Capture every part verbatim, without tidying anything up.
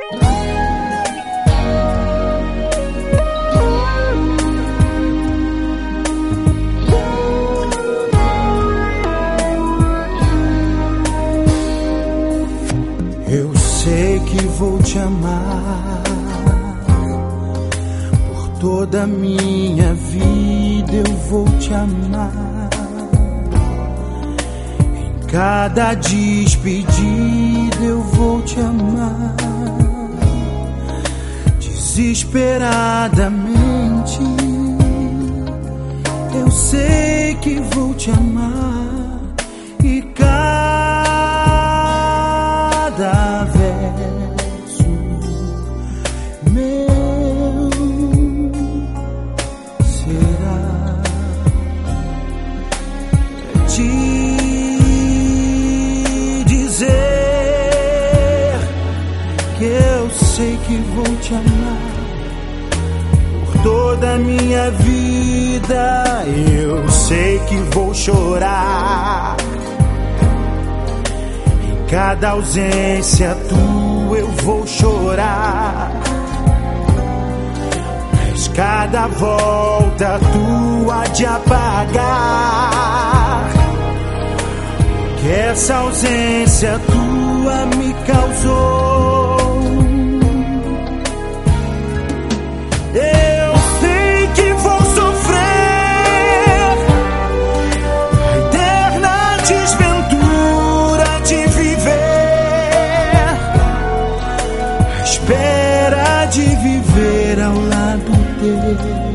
Eu sei que vou te amar por toda a minha vida. Eu vou te amar em cada despedida. Eu vou te amar desesperadamente. Eu sei que vou te amar e cada verso meu será te dizer que eu sei que vou te amar por toda a minha vida. Eu sei que vou chorar cada ausência tua. Eu vou chorar, mas cada volta tua de apagar que essa ausência tua me causou. Eu sei que vou sofrer a eterna desventura de espera de viver ao lado teu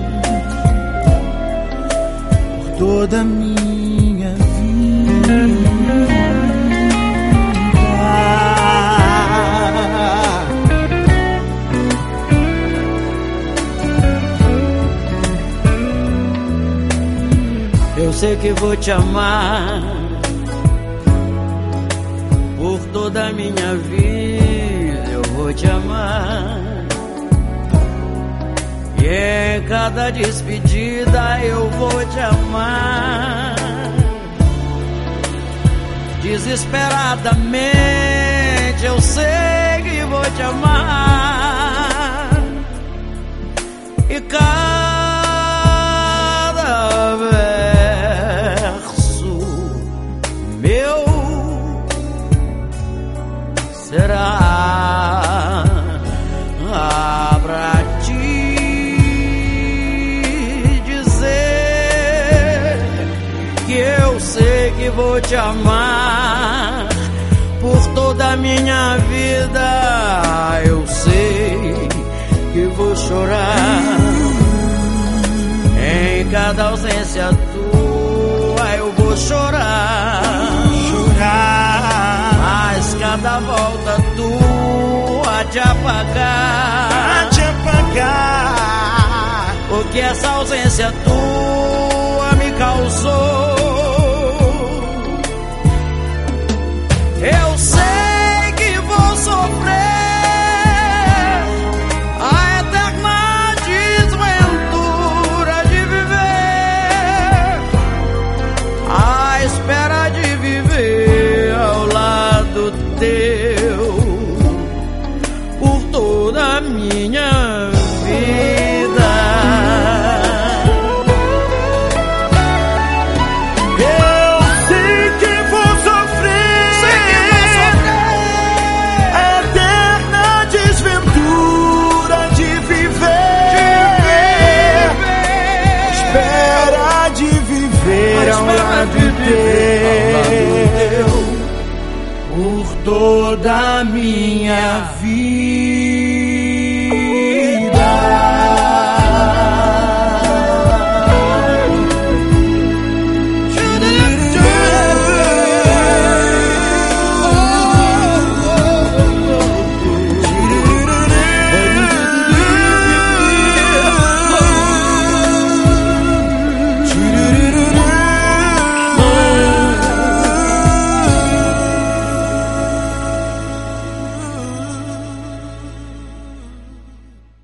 por toda a minha vida. Eu sei que vou te amar por toda a minha vida. Eu vou te amar e em cada despedida eu vou te amar desesperadamente. Eu sei que vou te amar e cada verso meu será ah, pra te dizer que eu sei que vou te amar por toda a minha vida. Eu sei que vou chorar em cada ausência tua. Eu vou chorar, Chorar, mas cada volta tua te apagar, te apagar o que essa ausência tua me causou. Eu sei que vou sofrer a eterna desventura de viver, a espera de viver ao lado teu por toda a minha vida. Eu sei que vou sofrer, Sei que vou sofrer a eterna desventura de viver, espera de viver ao lado teu por toda a minha vida.